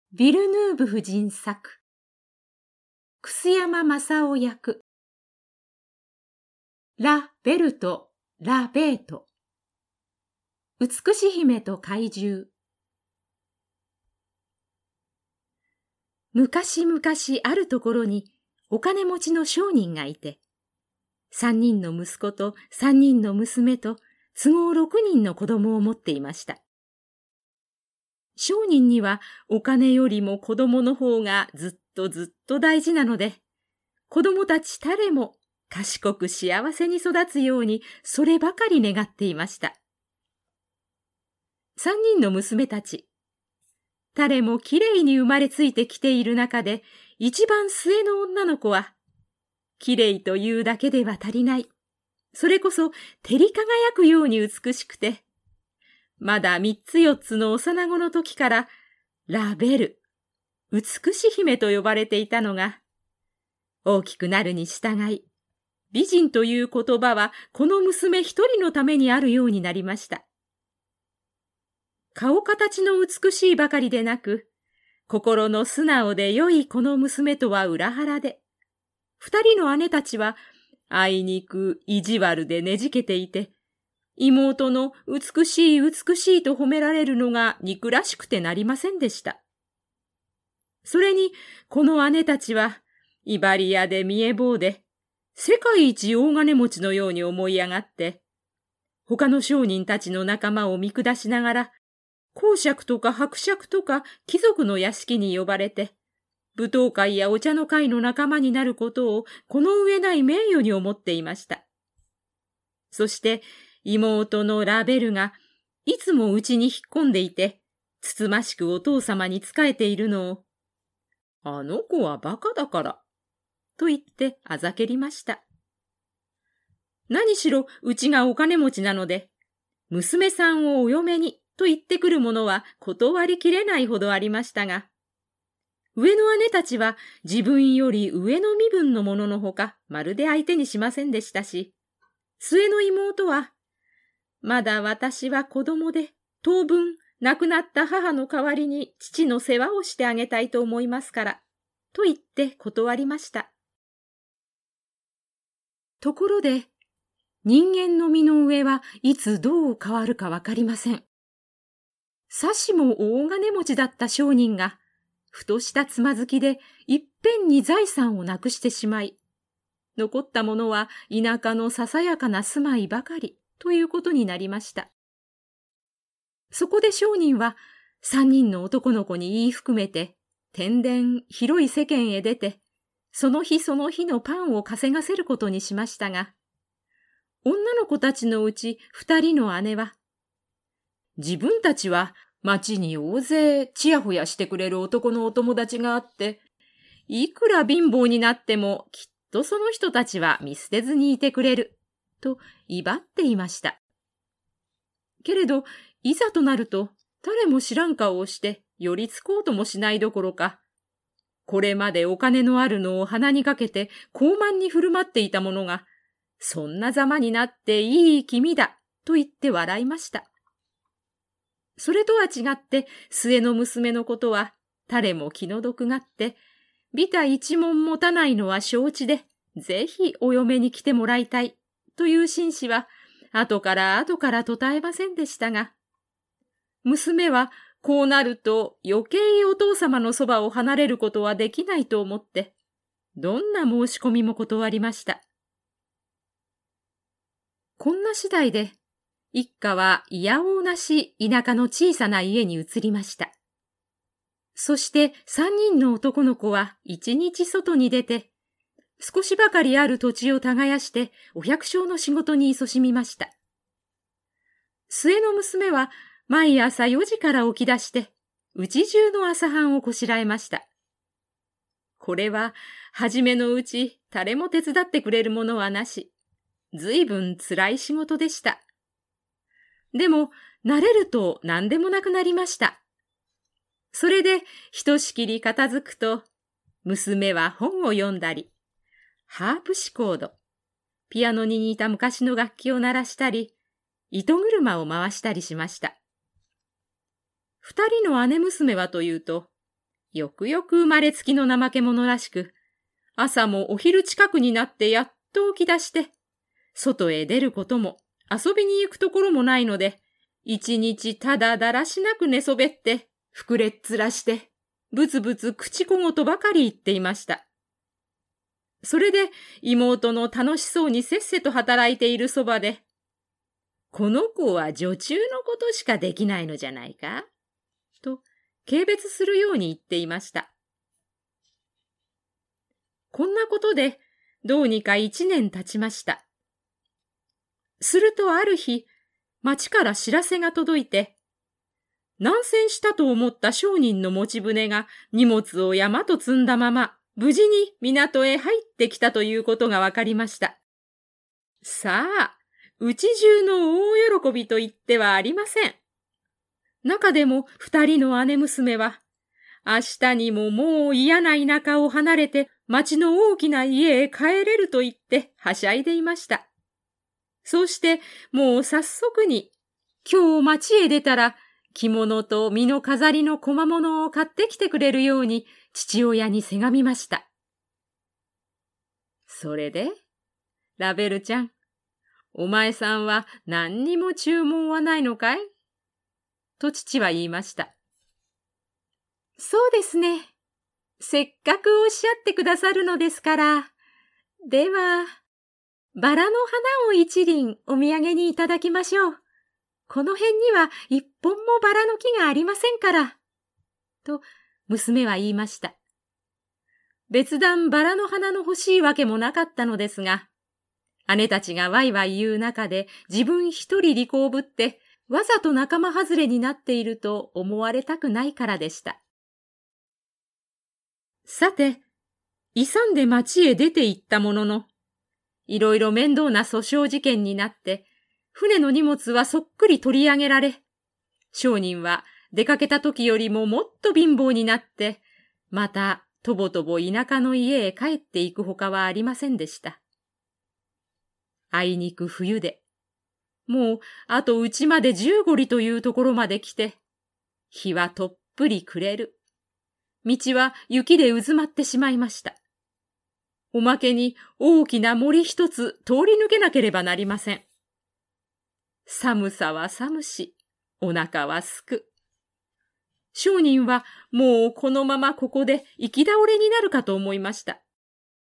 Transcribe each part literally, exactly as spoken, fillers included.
ヴィルヌーヴ夫人作、楠山正夫役、ラ・ベルト・ラ・ベート、美し姫と怪獣。昔々あるところにお金持ちの商人がいて、三人の息子と三人の娘と都合六人の子供を持っていました。商人にはお金よりも子供の方がずっとずっと大事なので、子供たち誰も賢く幸せに育つようにそればかり願っていました。三人の娘たち、誰もきれいに生まれついてきている中で、一番末の女の子は、きれいというだけでは足りない。それこそ照り輝くように美しくて、まだ三つ四つの幼子の時から、ラベル、美し姫と呼ばれていたのが、大きくなるに従い、美人という言葉はこの娘一人のためにあるようになりました。顔形の美しいばかりでなく、心の素直で良いこの娘とは裏腹で、二人の姉たちは、あいにく意地悪でねじけていて、妹の美しい美しいと褒められるのが憎らしくてなりませんでした。それに、この姉たちは、威張り屋で見え坊で、世界一大金持ちのように思い上がって、他の商人たちの仲間を見下しながら、公爵とか伯爵とか貴族の屋敷に呼ばれて、舞踏会やお茶の会の仲間になることをこの上ない名誉に思っていました。そして妹のラベルがいつもうちに引っ込んでいて、つつましくお父様に仕えているのを、あの子はバカだから、と言ってあざけりました。何しろうちがお金持ちなので、娘さんをお嫁にと言ってくる者は断りきれないほどありましたが、上の姉たちは自分より上の身分の者のほかまるで相手にしませんでしたし、末の妹は、まだ私は子供で、当分亡くなった母の代わりに父の世話をしてあげたいと思いますから、と言って断りました。ところで、人間の身の上はいつどう変わるかわかりません。さしも大金持ちだった商人が、ふとしたつまずきでいっぺんに財産をなくしてしまい、残ったものは田舎のささやかな住まいばかりということになりました。そこで商人は三人の男の子に言い含めて、天然広い世間へ出て、その日その日のパンを稼がせることにしましたが、女の子たちのうち二人の姉は、自分たちは町に大勢ちやほやしてくれる男のお友達があって、いくら貧乏になってもきっとその人たちは見捨てずにいてくれる、と威張っていました。けれど、いざとなると誰も知らん顔をして寄りつこうともしないどころか、これまでお金のあるのを鼻にかけて高慢に振る舞っていた者が、そんなざまになっていい気味だ、と言って笑いました。それとは違って末の娘のことは誰も気の毒がって、ビタ一文持たないのは承知で、ぜひお嫁に来てもらいたいという紳士は後から後から途絶えませんでしたが、娘はこうなると余計お父様のそばを離れることはできないと思って、どんな申し込みも断りました。こんな次第で、一家はいやおうなし田舎の小さな家に移りました。そして三人の男の子は一日外に出て、少しばかりある土地を耕してお百姓の仕事に勤しみました。末の娘は毎朝よじから起き出して、うち中の朝飯をこしらえました。これは、はじめのうち誰も手伝ってくれるものはなし、ずいぶんつらい仕事でした。でも、慣れると何でもなくなりました。それで、ひとしきり片付くと、娘は本を読んだり、ハープシコード、ピアノに似た昔の楽器を鳴らしたり、糸車を回したりしました。二人の姉娘はというと、 よくよく生まれつきの怠け者らしく、朝もお昼近くになってやっと起き出して、外へ出ることも遊びに行くところもないので、一日ただだらしなく寝そべって、膨れっ面して、ぶつぶつ口小言ばかり言っていました。それで妹の楽しそうにせっせと働いているそばで、この子は女中のことしかできないのじゃないかと、軽蔑するように言っていました。こんなことで、どうにか一年経ちました。するとある日、町から知らせが届いて、難船したと思った商人の持ち船が荷物を山と積んだまま、無事に港へ入ってきたということがわかりました。さあ、うち中の大喜びと言ってはありません。中でも二人の姉娘は、明日にももう嫌な田舎を離れて町の大きな家へ帰れると言ってはしゃいでいました。そしてもう早速に、今日町へ出たら着物と身の飾りの小物を買ってきてくれるように父親にせがみました。それで、ラベルちゃん、お前さんは何にも注文はないのかい？と父は言いました。そうですね。せっかくおっしゃってくださるのですから。では、バラの花を一輪お土産にいただきましょう。この辺には一本もバラの木がありませんから。と、娘は言いました。別段バラの花の欲しいわけもなかったのですが、姉たちがワイワイ言う中で自分一人利口ぶって、わざと仲間外れになっていると思われたくないからでした。さて、勇んで町へ出て行ったものの、いろいろ面倒な訴訟事件になって、船の荷物はそっくり取り上げられ、商人は出かけた時よりももっと貧乏になって、またとぼとぼ田舎の家へ帰っていくほかはありませんでした。あいにく冬で、もうあとうちまで十五里というところまで来て、日はとっぷり暮れる。道は雪で渦まってしまいました。おまけに大きな森一つ通り抜けなければなりません。寒さは寒し、お腹はすく。商人はもうこのままここで行き倒れになるかと思いました。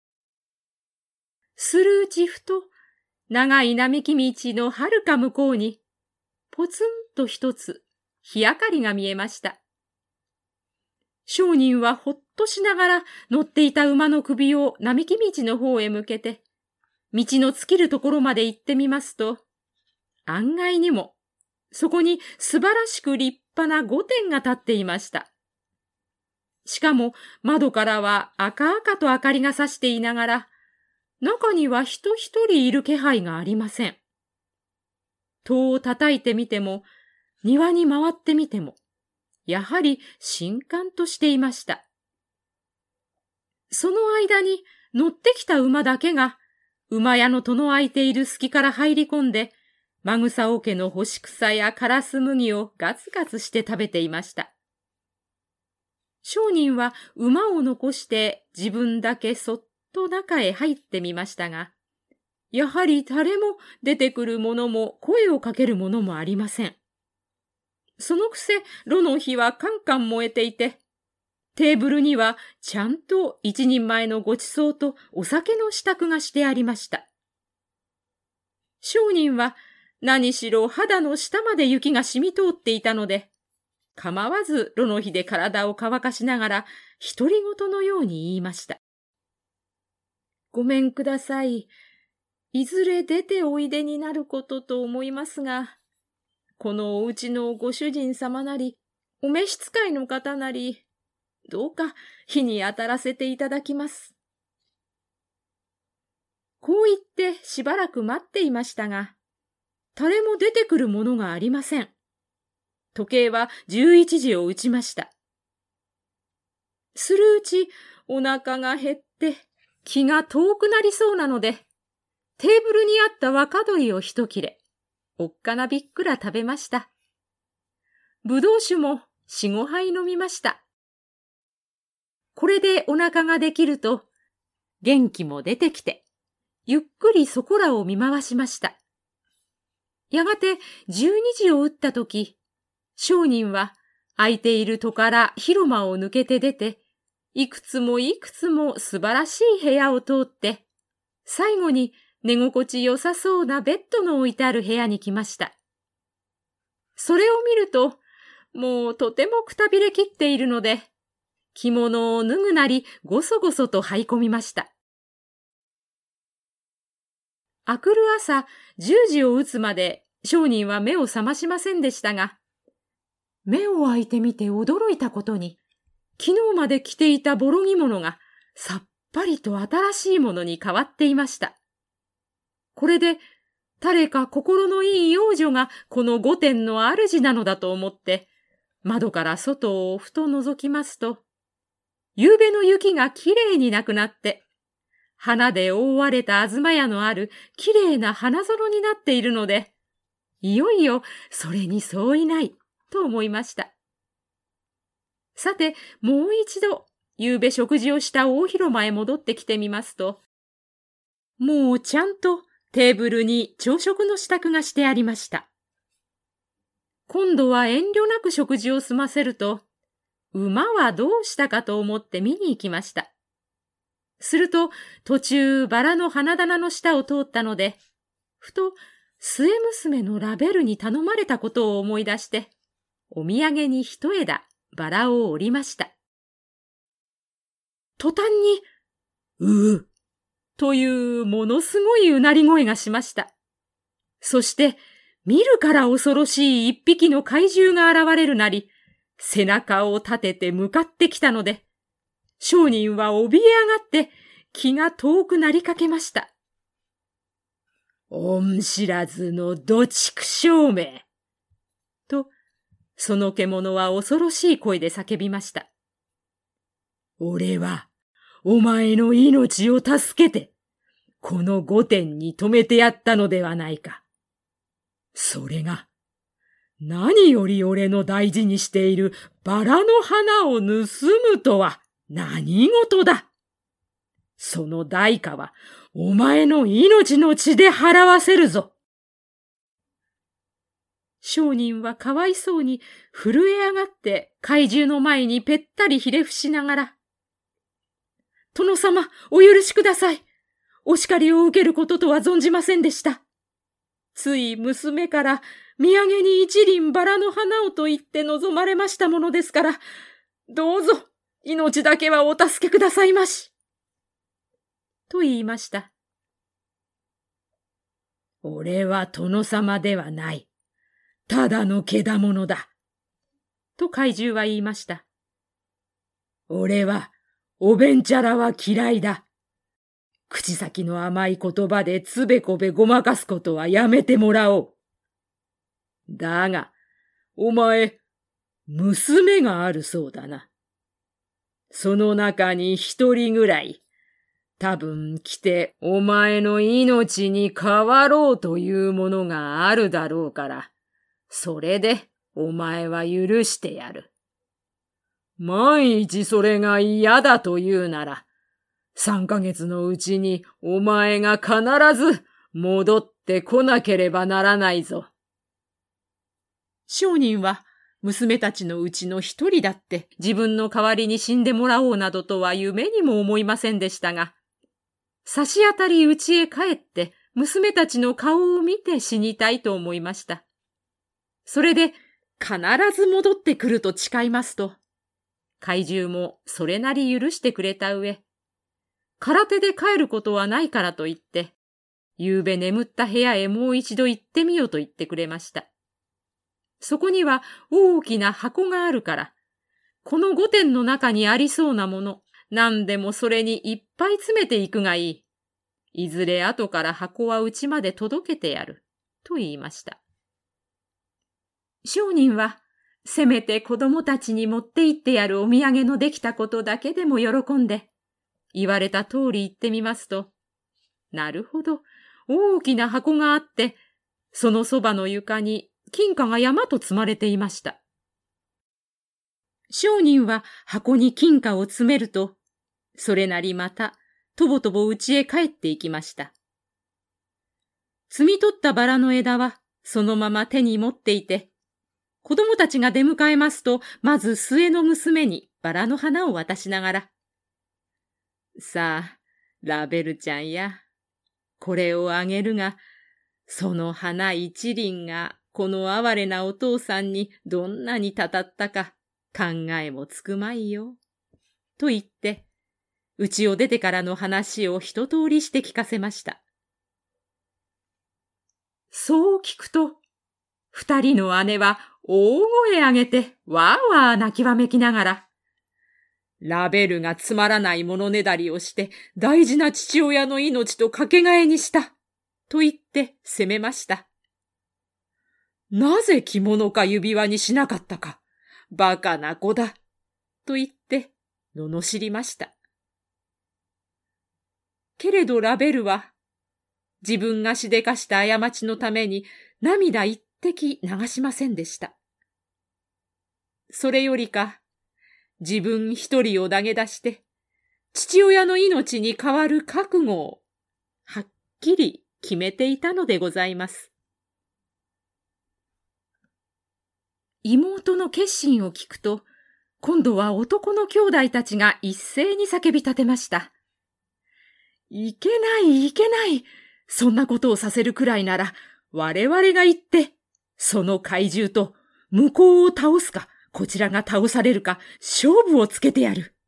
するうちふと、長い並木道のはるか向こうに、ぽつんと一つ、日明かりが見えました。商人はほっとしながら乗っていた馬の首を並木道の方へ向けて、道の尽きるところまで行ってみますと、案外にも、そこに素晴らしく立派な御殿が立っていました。しかも窓からは赤々と明かりが差していながら、中には人一人いる気配がありません。戸を叩いてみても、庭に回ってみても、やはり静観としていました。その間に乗ってきた馬だけが、馬屋の戸の開いている隙から入り込んで、マグサオ家の干し草やカラス麦をガツガツして食べていました。商人は馬を残して自分だけそっと中へ入ってみましたが、やはり誰も出てくる者も声をかける者もありません。そのくせ、炉の火はカンカン燃えていて、テーブルにはちゃんと一人前のごちそうとお酒の支度がしてありました。商人は何しろ肌の下まで雪が染み通っていたので、構わず炉の火で体を乾かしながら独り言のように言いました。ごめんください。いずれ出ておいでになることと思いますが、このお家のご主人様なり、お召使いの方なり、どうか火に当たらせていただきます。こう言ってしばらく待っていましたが、誰も出てくるものがありません。時計は十一時を打ちました。するうちお腹が減って気が遠くなりそうなので、テーブルにあった若鶏を一切れ、おっかなびっくら食べました。ぶどう酒も四五杯飲みました。 これでお腹ができると、元気も出てきて、ゆっくりそこらを見回しました。やがて十二時を打ったとき、商人は空いている戸から広間を抜けて出て、いくつもいくつも素晴らしい部屋を通って、最後に寝心地よさそうなベッドの置いてある部屋に来ました。それを見ると、もうとてもくたびれきっているので、着物を脱ぐなりごそごそと這い込みました。明くる朝十時を打つまで商人は目を覚ましませんでしたが、目を開いてみて驚いたことに、昨日まで着ていたボロ着物がさっぱりと新しいものに変わっていました。これで誰か心のいい幼女がこの御殿の主なのだと思って、窓から外をふと覗きますと、夕べの雪がきれいになくなって、花で覆われた東屋のあるきれいな花園になっているので、いよいよそれに相違ないと思いました。さて、もう一度、夕べ食事をした大広間へ戻ってきてみますと、もうちゃんとテーブルに朝食の支度がしてありました。今度は遠慮なく食事を済ませると、馬はどうしたかと思って見に行きました。すると、途中バラの花棚の下を通ったので、ふと末娘のラベルに頼まれたことを思い出して、お土産に一枝バラを折りました。途端に、ううというものすごいうなり声がしました。そして、見るから恐ろしい一匹の怪獣が現れるなり、背中を立てて向かってきたので、商人は怯え上がって気が遠くなりかけました。恩知らずのどちくしょうめと、その獣は恐ろしい声で叫びました。俺はお前の命を助けて、この御殿に泊めてやったのではないか。それが、何より俺の大事にしているバラの花を盗むとは何事だ。その代価はお前の命の血で払わせるぞ。商人はかわいそうに震え上がって怪獣の前にぺったりひれ伏しながら、殿様、お許しください。お叱りを受けることとは存じませんでした。つい娘から土産に一輪バラの花をと言って望まれましたものですから、どうぞ命だけはお助けくださいまし。と言いました。俺は殿様ではない。ただのけだものだ。と怪獣は言いました。俺はおべんちゃらは嫌いだ。口先の甘い言葉でつべこべごまかすことはやめてもらおう。だが、お前、娘があるそうだな。その中に一人ぐらい、多分来てお前の命に代わろうというものがあるだろうから、それでお前は許してやる。万一それが嫌だというなら、三ヶ月のうちにお前が必ず戻ってこなければならないぞ。商人は娘たちのうちの一人だって自分の代わりに死んでもらおうなどとは夢にも思いませんでしたが、差し当たり家へ帰って娘たちの顔を見て死にたいと思いました。それで必ず戻ってくると誓いますと、怪獣もそれなり許してくれた上、空手で帰ることはないからと言って、夕べ眠った部屋へもう一度行ってみようと言ってくれました。そこには大きな箱があるから、この御殿の中にありそうなもの、何でもそれにいっぱい詰めていくがいい。いずれ後から箱はうちまで届けてやる、と言いました。商人は、せめて子供たちに持って行ってやるお土産のできたことだけでも喜んで、言われた通り言ってみますと、なるほど、大きな箱があって、そのそばの床に金貨が山と積まれていました。 商人は箱に金貨を詰めると、それなりまた、とぼとぼ家へ帰っていきました。摘み取ったバラの枝は、そのまま手に持っていて、子供たちが出迎えますと、まず末の娘にバラの花を渡しながら、さあ、ラベルちゃんや、これをあげるが、その花一輪がこの哀れなお父さんにどんなにたたったか考えもつくまいよ。と言って、家を出てからの話を一通りして聞かせました。そう聞くと、二人の姉は大声上げてわーわー泣きわめきながら、ラベルがつまらないものねだりをして大事な父親の命とかけがえにした、と言って責めました。なぜ着物か指輪にしなかったか、バカな子だ、と言って罵りました。けれどラベルは、自分がしでかした過ちのために涙一滴流しませんでした。それよりか、自分一人を投げ出して、父親の命に代わる覚悟を、はっきり決めていたのでございます。妹の決心を聞くと、今度は男の兄弟たちが一斉に叫び立てました。いけない、いけない。そんなことをさせるくらいなら、我々が行って、その怪獣と向こうを倒すか、こちらが倒されるか、勝負をつけてやる。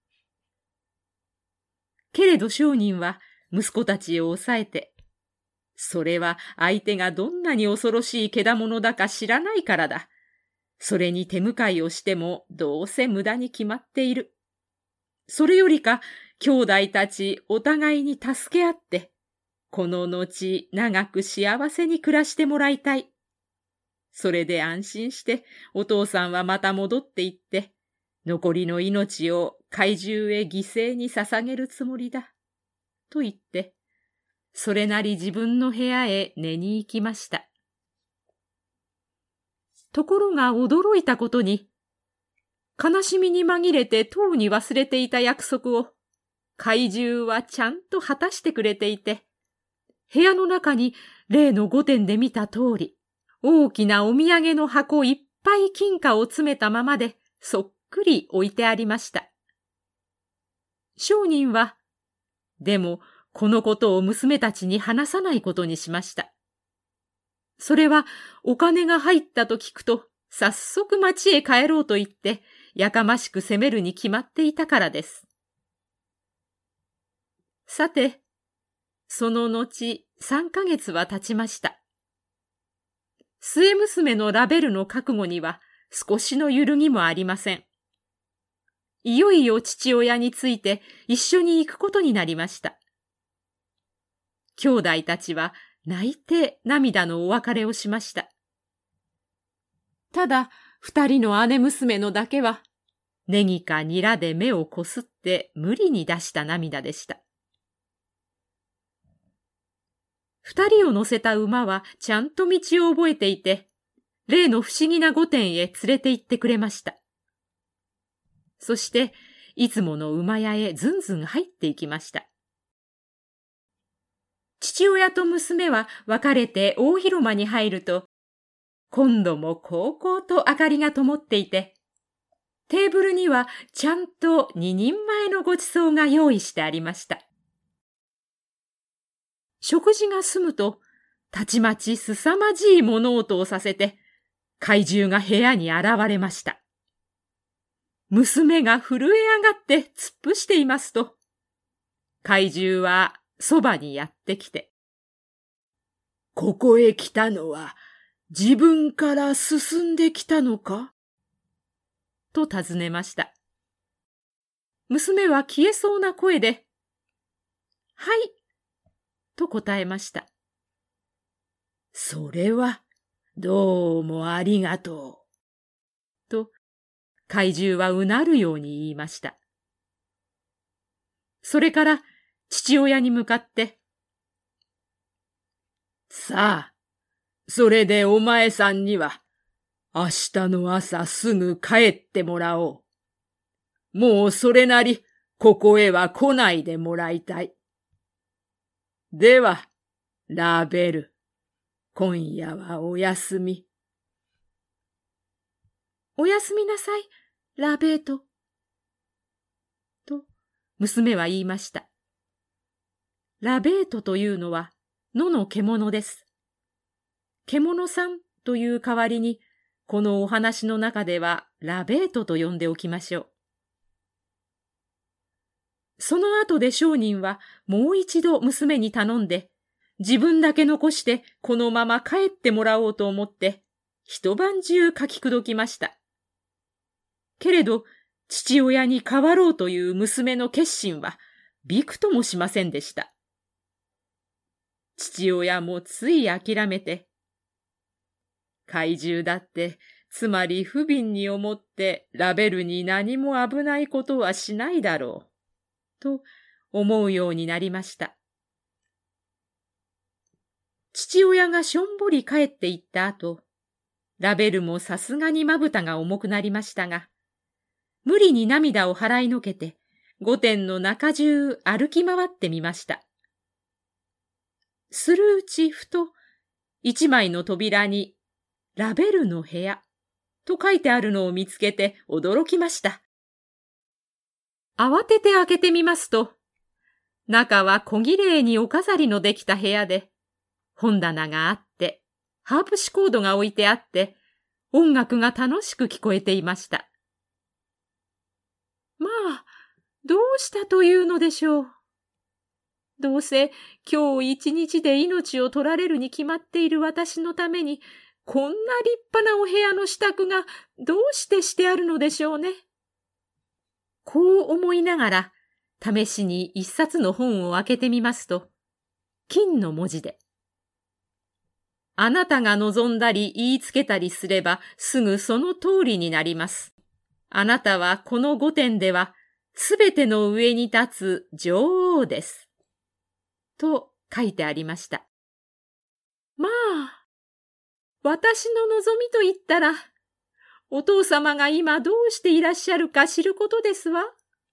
けれど商人は息子たちを抑えて、それは相手がどんなに恐ろしい獣だか知らないからだ。それに手向かいをしてもどうせ無駄に決まっている。それよりか、兄弟たちお互いに助け合って、この後長く幸せに暮らしてもらいたい。それで安心してお父さんはまた戻って行って、残りの命を怪獣へ犠牲に捧げるつもりだ。と言って、それなり自分の部屋へ寝に行きました。ところが驚いたことに、悲しみに紛れてとうに忘れていた約束を、怪獣はちゃんと果たしてくれていて、部屋の中に例の御殿で見た通り、大きなお土産の箱いっぱい金貨を詰めたままでそっくり置いてありました。商人は、でもこのことを娘たちに話さないことにしました。それはお金が入ったと聞くと、早速町へ帰ろうと言って、やかましく責めるに決まっていたからです。さて、その後三ヶ月は経ちました。末娘のラベルの覚悟には少しの揺るぎもありません。いよいよ父親について一緒に行くことになりました。兄弟たちは泣いて涙のお別れをしました。ただ、二人の姉娘のだけは、ネギかニラで目をこすって無理に出した涙でした。二人を乗せた馬はちゃんと道を覚えていて、例の不思議な御殿へ連れて行ってくれました。そして、いつもの馬屋へずんずん入っていきました。父親と娘は別れて大広間に入ると、今度もこうこうと明かりが灯っていて、テーブルにはちゃんと二人前のごちそうが用意してありました。食事が済むと、たちまち凄まじい物音をさせて、怪獣が部屋に現れました。娘が震え上がって突っ伏していますと、怪獣はそばにやってきて、ここへ来たのは自分から進んできたのかと尋ねました。娘は消えそうな声で、はい、と答えました。それは、どうもありがとう。と、怪獣はうなるように言いました。それから、父親に向かって、さあ、それでお前さんには、明日の朝すぐ帰ってもらおう。 もうそれなり、ここへは来ないでもらいたい。では、ラベル、今夜はおやすみ。 おやすみなさい、ラベート。と、娘は言いました。ラベートというのは野の獣です。獣さんという代わりに、このお話の中ではラベートと呼んでおきましょう。その後で商人はもう一度娘に頼んで、自分だけ残してこのまま帰ってもらおうと思って、一晩中書き口きました。けれど、父親に代わろうという娘の決心は、びくともしませんでした。父親もつい諦めて、怪獣だって、つまり不憫に思ってラベルに何も危ないことはしないだろう、と思うようになりました。父親がしょんぼり帰って行った後、ラベルもさすがにまぶたが重くなりましたが、無理に涙を払いのけて、御殿の中中歩き回ってみました。するうちふと、一枚の扉に、ラベルの部屋、と書いてあるのを見つけて驚きました。慌てて開けてみますと、中は小綺麗にお飾りのできた部屋で、本棚があって、ハープシコードが置いてあって、音楽が楽しく聞こえていました。まあ、どうしたというのでしょう。どうせ今日一日で命を取られるに決まっている私のために、こんな立派なお部屋の支度がどうしてしてあるのでしょうね。こう思いながら、試しに一冊の本を開けてみますと、金の文字で、あなたが望んだり言いつけたりすればすぐその通りになります。あなたはこの御殿ではすべての上に立つ女王です。と書いてありました。まあ、私の望みと言ったら、お父様が今どうしていらっしゃるか知ることですわ。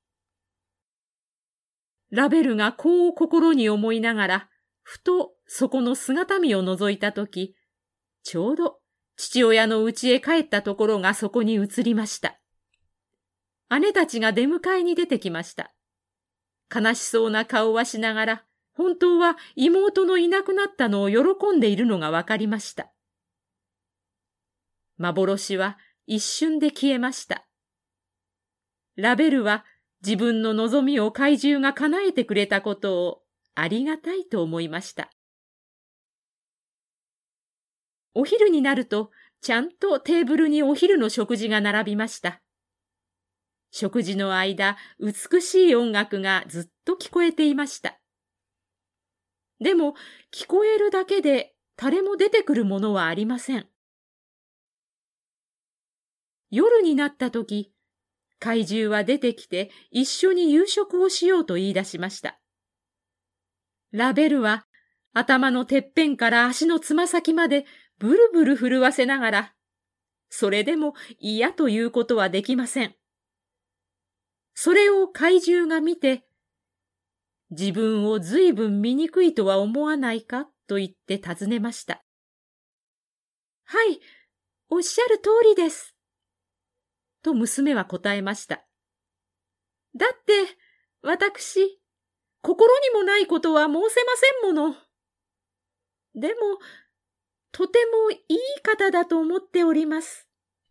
ラベルがこう心に思いながら、ふとそこの姿見を覗いたとき、ちょうど父親の家へ帰ったところがそこに映りました。姉たちが出迎えに出てきました。悲しそうな顔はしながら、本当は妹のいなくなったのを喜んでいるのがわかりました。幻は一瞬で消えました。ラベルは自分の望みを怪獣が叶えてくれたことをありがたいと思いました。お昼になると、ちゃんとテーブルにお昼の食事が並びました。食事の間、美しい音楽がずっと聞こえていました。でも、聞こえるだけで誰も出てくるものはありません。夜になったとき、怪獣は出てきて一緒に夕食をしようと言い出しました。ラベルは頭のてっぺんから足のつま先までブルブル震わせながら、それでも嫌ということはできません。それを怪獣が見て、自分をずいぶん醜いとは思わないかと言って尋ねました。はい、おっしゃる通りです。と娘は答えました。だって、私、心にもないことは申せませんもの。でも、とてもいい方だと思っております。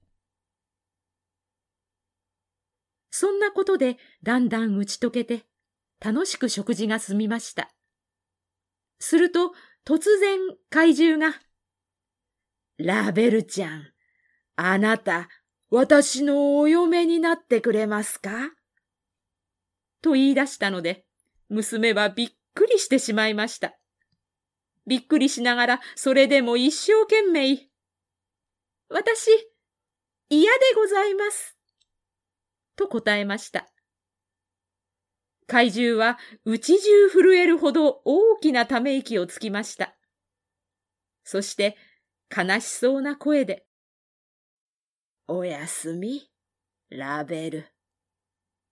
そんなことでだんだん打ち解けて、楽しく食事が済みました。すると、突然怪獣が、ラベルちゃん、あなた、私のお嫁になってくれますかと言い出したので、娘はびっくりしてしまいました。びっくりしながら、それでも一生懸命、私、嫌でございます。と答えました。怪獣は内中震えるほど大きなため息をつきました。そして悲しそうな声で、おやすみ、ラベル。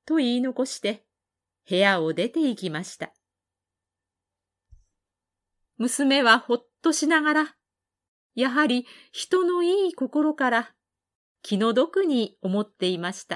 と言い残して部屋を出て行きました。娘はほっとしながら、やはり人のいい心から気の毒に思っていました。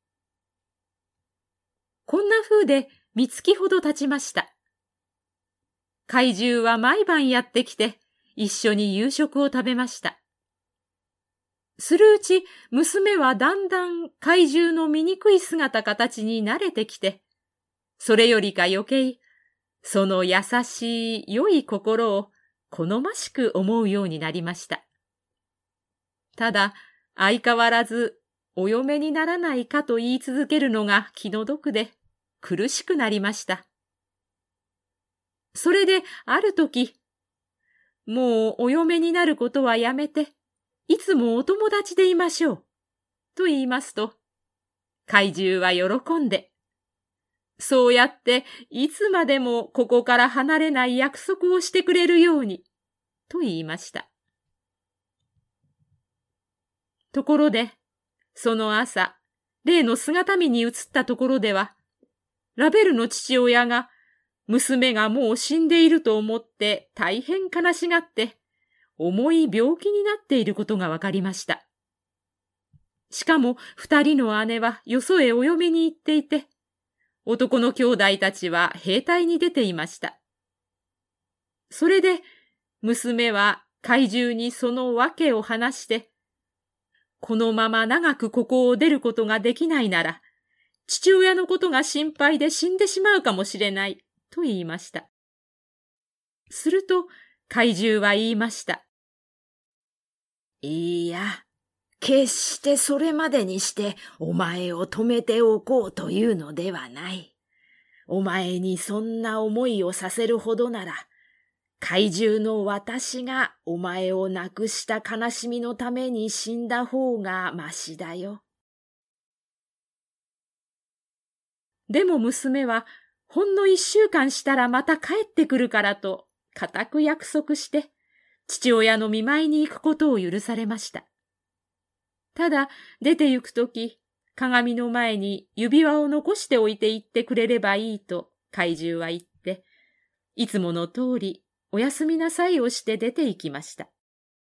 こんな風で三月ほど経ちました。怪獣は毎晩やってきて一緒に夕食を食べました。するうち娘はだんだん怪獣の醜い姿形に慣れてきて、それよりか余計、その優しい良い心を好ましく思うようになりました。ただ、相変わらずお嫁にならないかと言い続けるのが気の毒で苦しくなりました。それである時、もうお嫁になることはやめて、いつもお友達でいましょう、と言いますと、怪獣は喜んで、そうやっていつまでもここから離れない約束をしてくれるように、と言いました。ところで、その朝、例の姿見に移ったところでは、ラベルの父親が、娘がもう死んでいると思って大変悲しがって、重い病気になっていることがわかりました。しかも二人の姉はよそへお嫁に行っていて、男の兄弟たちは兵隊に出ていました。それで娘は怪獣にその訳を話して、このまま長くここを出ることができないなら、父親のことが心配で死んでしまうかもしれない、と言いました。すると怪獣は言いました。 いや、決してそれまでにしてお前を止めておこうというのではない。お前にそんな思いをさせるほどなら、怪獣の私がお前を亡くした悲しみのために死んだ方がましだよ。 でも娘は、ほんの一週間したらまた帰ってくるからと、固く約束して、父親の見舞いに行くことを許されました。ただ、出て行くとき、鏡の前に指輪を残しておいて行ってくれればいいと怪獣は言って、いつもの通りおやすみなさいをして出て行きました。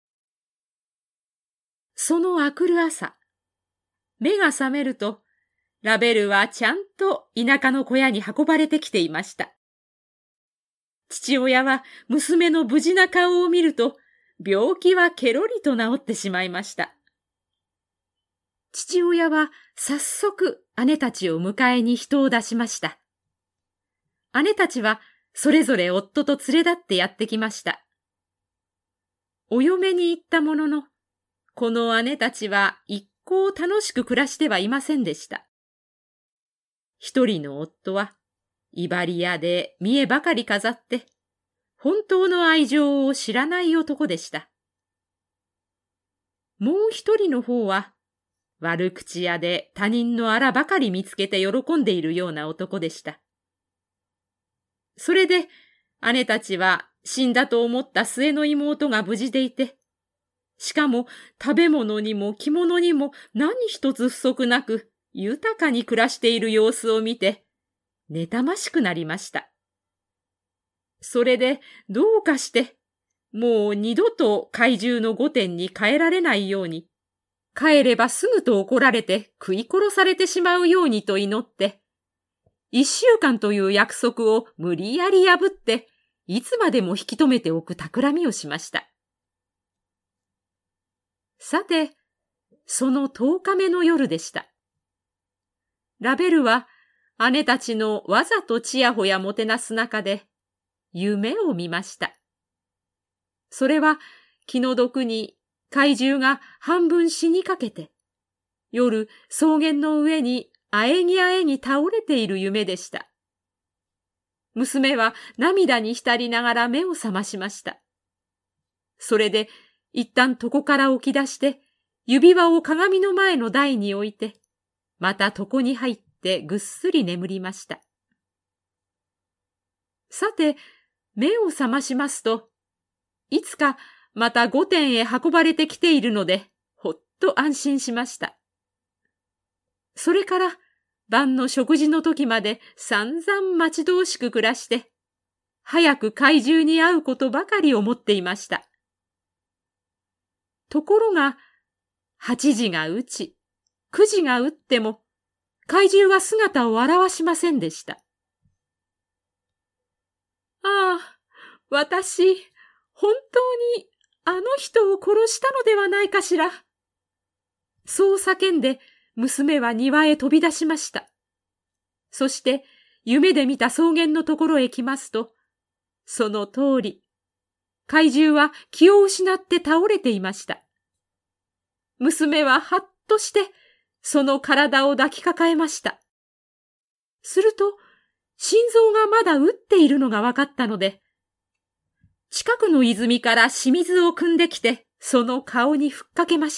その明くる朝、目が覚めると、ラベルはちゃんと田舎の小屋に運ばれてきていました。父親は娘の無事な顔を見ると、病気はケロリと治ってしまいました。父親は早速姉たちを迎えに人を出しました。姉たちはそれぞれ夫と連れ立ってやってきました。お嫁に行ったものの、この姉たちは一向楽しく暮らしてはいませんでした。一人の夫は、威張り屋で見栄ばかり飾って、本当の愛情を知らない男でした。もう一人の方は、悪口屋で他人の荒ばかり見つけて喜んでいるような男でした。それで、姉たちは死んだと思った末の妹が無事でいて、しかも食べ物にも着物にも何一つ不足なく、豊かに暮らしている様子を見て、妬ましくなりました。それでどうかして、もう二度と怪獣の御殿に帰られないように、帰ればすぐと怒られて食い殺されてしまうようにと祈って、一週間という約束を無理やり破って、いつまでも引き止めておく企みをしました。さて、その十日目の夜でした。ラベルは姉たちのわざとちやほやもてなす中で夢を見ました。それは気の毒に怪獣が半分死にかけて、夜草原の上にあえぎあえぎ倒れている夢でした。娘は涙に浸りながら目を覚ましました。それで一旦床から起き出して指輪を鏡の前の台に置いて、また床に入ってぐっすり眠りました。さて、目を覚ましますと、いつかまた御殿へ運ばれてきているので、ほっと安心しました。それから、 晩の食事の時まで散々待ち遠しく暮らして、早く怪獣に会うことばかり思っていました。ところが、八時が打ち、九時が打っても、怪獣は姿を現しませんでした。ああ、私、本当にあの人を殺したのではないかしら。そう叫んで、娘は庭へ飛び出しました。そして、夢で見た草原のところへ来ますと、その通り、怪獣は気を失って倒れていました。娘ははっとして、その体を抱きかかえました。すると、心臓がまだ打っているのが分かったので、近くの泉から清水を汲んできて、その顔にふっかけました。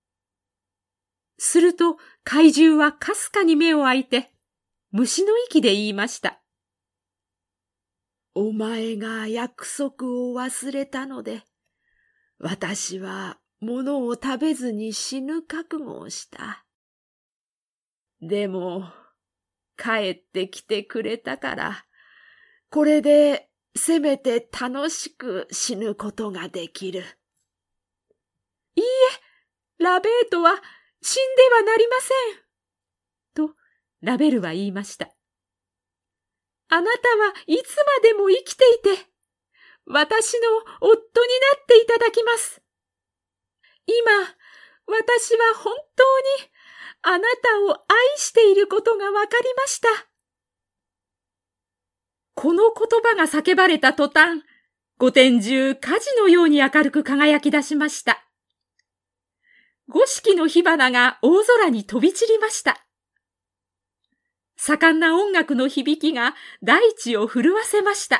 すると、怪獣はかすかに目を開いて、虫の息で言いました。 お前が約束を忘れたので、私は物を食べずに死ぬ覚悟をした。でも、帰ってきてくれたから、これでせめて楽しく死ぬことができる。 いいえ、ラベートは死んではなりません。と、ラベルは言いました。あなたはいつまでも生きていて、私の夫になっていただきます。今、私は本当にあなたを愛していることがわかりました。この言葉が叫ばれた途端、御殿中火事のように明るく輝き出しました。五色の火花が大空に飛び散りました。盛んな音楽の響きが大地を震わせました。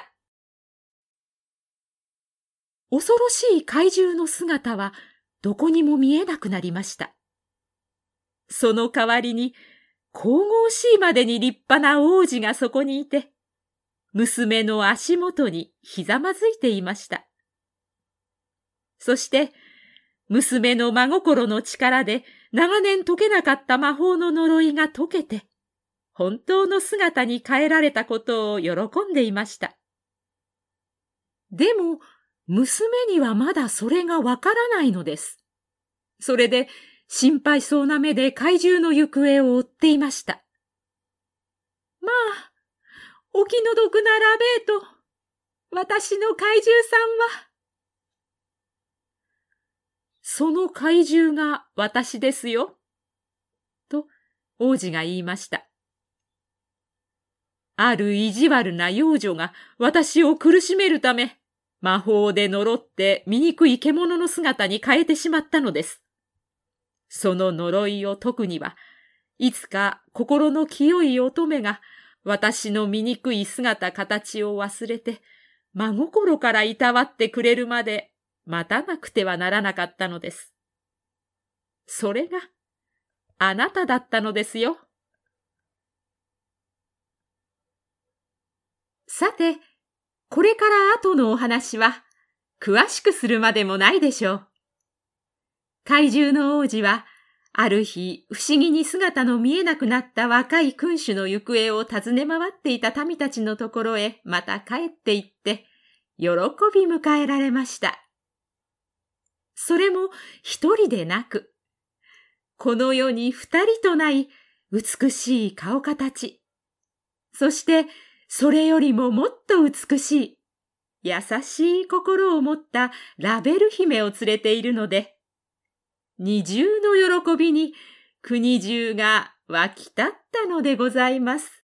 恐ろしい怪獣の姿はどこにも見えなくなりました。その代わりに神々しいまでに立派な王子がそこにいて、娘の足元にひざまずいていました。そして、娘の真心の力で長年解けなかった魔法の呪いが解けて、本当の姿に変えられたことを喜んでいました。でも、娘にはまだそれがわからないのです。それで、心配そうな目で怪獣の行方を追っていました。まあ、お気の毒なラベート、私の怪獣さんは。その怪獣が私ですよ。と、王子が言いました。ある意地悪な幼女が私を苦しめるため、魔法で呪って醜い獣の姿に変えてしまったのです。その呪いを解くには、いつか心の清い乙女が私の醜い姿形を忘れて、真心からいたわってくれるまで待たなくてはならなかったのです。それがあなただったのですよ。さて、これから後のお話は詳しくするまでもないでしょう。怪獣の王子は、ある日不思議に姿の見えなくなった若い君主の行方を尋ね回っていた民たちのところへまた帰って行って、喜び迎えられました。それも一人でなく、この世に二人とない美しい顔形、そしてそれよりももっと美しい、優しい心を持ったラベル姫を連れているので、二重の喜びに国中が沸き立ったのでございます。